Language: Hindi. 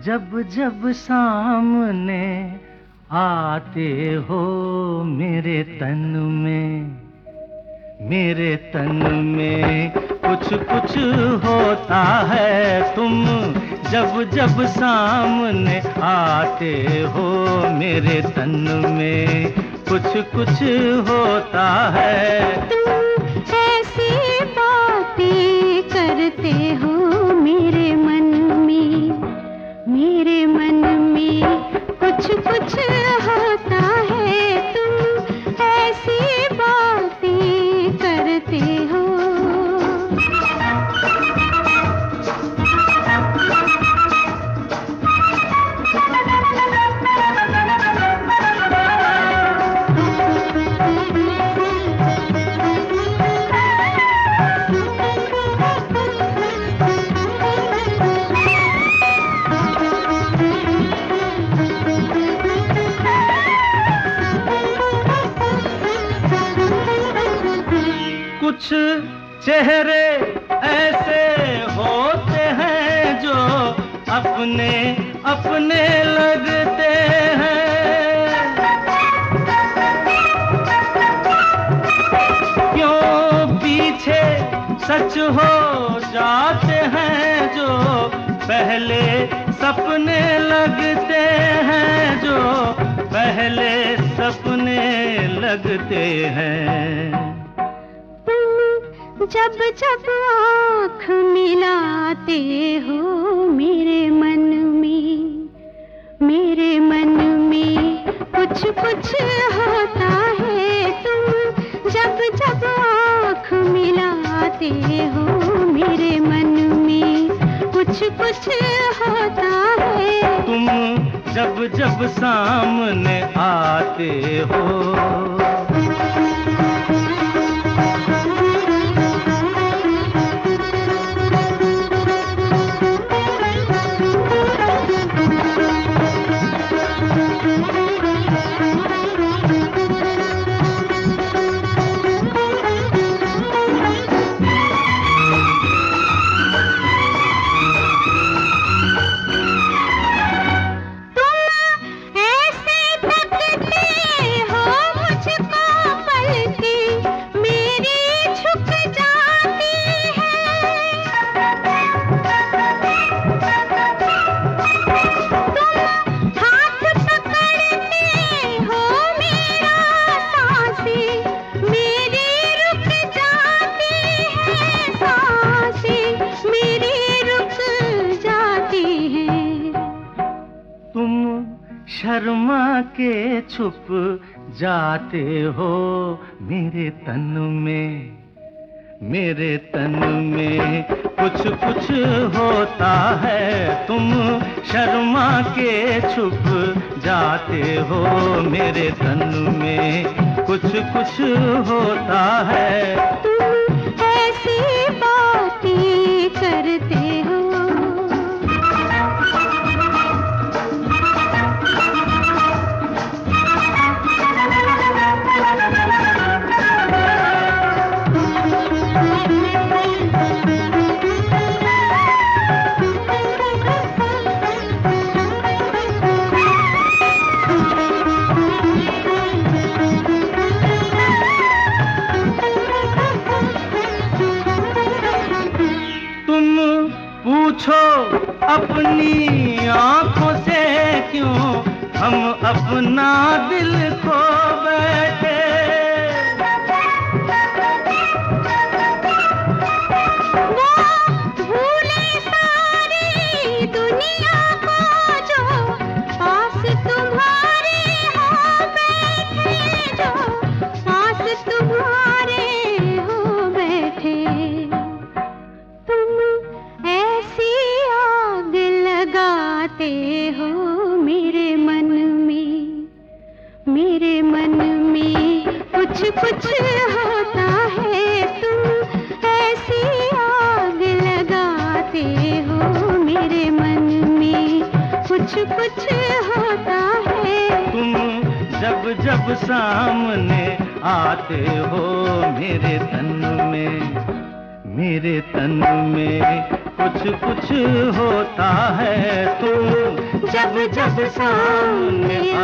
जब जब सामने आते हो मेरे तन में कुछ कुछ होता है। तुम जब जब सामने आते हो मेरे तन में कुछ कुछ होता है। तुम ऐसी बातें करते हो मेरे मन में कुछ कुछ होता है। तुम ऐसी बातें करते हो। कुछ चेहरे ऐसे होते हैं जो अपने अपने लगते हैं। क्यों पीछे सच हो जाते हैं जो पहले सपने लगते हैं, जो पहले सपने लगते हैं। जब जब आँख मिलाते हो मेरे मन में कुछ कुछ होता है। तुम जब जब आँख मिलाते हो मेरे मन में कुछ कुछ होता है। तुम जब जब सामने आते हो। शर्मा के छुप जाते हो मेरे तन में कुछ कुछ होता है। तुम शर्मा के छुप जाते हो मेरे तन में कुछ कुछ होता है। तुम ऐसी बातें करते हो। पूछो अपनी आँखों से क्यों हम अपना दिल खो बैठे। वो भूले सारी दुनिया को जो पास तुम्हारे हो बैठे, जो पास तुम्हारे हो बैठे। हो मेरे मन में कुछ कुछ होता है। तुम ऐसी आग लगाते हो मेरे मन में कुछ कुछ होता है। तुम जब जब सामने आते हो मेरे तन मेरे तन में कुछ कुछ होता है तुम जब जब सामने